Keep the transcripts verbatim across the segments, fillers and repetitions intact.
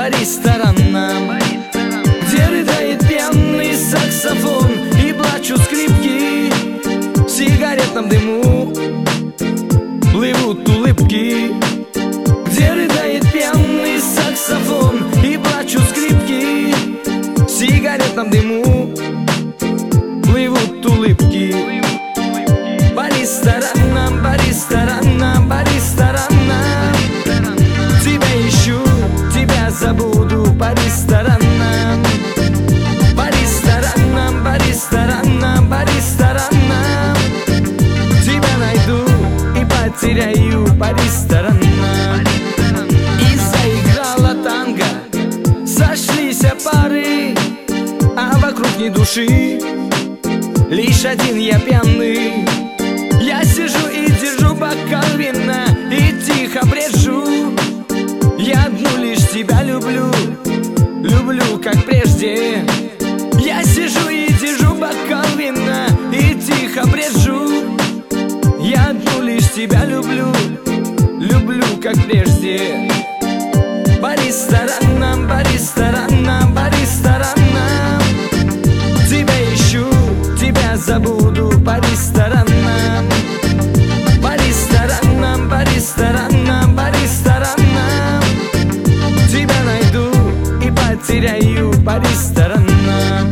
по ресторанам, где рыдает пьяный саксофон и плачут скрипки. В сигаретном дыму плывут улыбки, где рыдает пьяный саксофон и плачут скрипки. В сигаретном дыму плывут улыбки. По ресторанам, по ресторанам, по ресторанам, тебя ищу, тебя забуду. По ресторанам, по ресторанам, по ресторанам, по ресторанам, тебя найду и потеряю. По ресторанам. И заиграла танго, сошлись пары, а вокруг ни души, лишь один я пьяный. Я сижу и держу бокал вина и тихо брежу. Я одну лишь тебя люблю, люблю как прежде. Я сижу и держу бокал вина и тихо брежу. Я одну лишь тебя люблю, люблю как прежде. По ресторанам, по ресторанам, по ресторанам, тебя ищу, тебя забуду. По ресторанам, по ресторанам, по ресторанам, по ресторанам, тебя найду и потеряю. По ресторанам.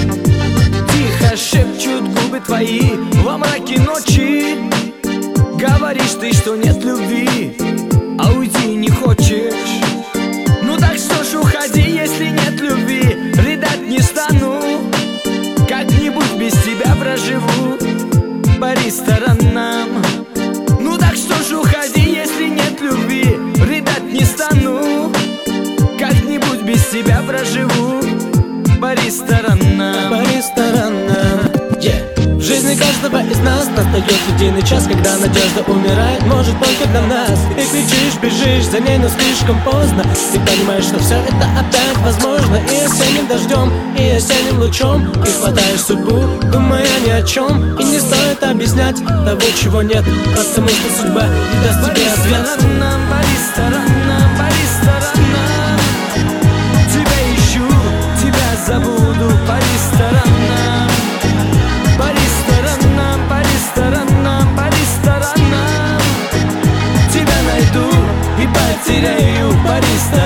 Тихо шепчут губы твои во мраке ночи. Говоришь ты, что нет любви, а уйти не хочешь. Ну так что ж, уходи, если нет любви. Рыдать не стану, как-нибудь без тебя проживу. По ресторанам. Ну так что ж, уходи, если нет любви. Рыдать не стану, как-нибудь без тебя проживу. По ресторанам. По ресторанам, yeah. В жизни каждого из нас настает единый час, когда надежда умирает, может только для нас. И кричишь, бежишь за ней, но слишком поздно. Ты понимаешь, что все это опять возможно. И осенним дождем, и осенним лучом, и хватаешь судьбу, думая ни о чем. И не стоит объяснять того, чего нет, потому что судьба не даст тебе ответ. По ресторанам, по ресторанам, по ресторанам, тебя ищу, тебя забуду. По ресторанам, по ресторанам, по ресторанам, по ресторанам, тебя найду и потеряю. По ресторанам.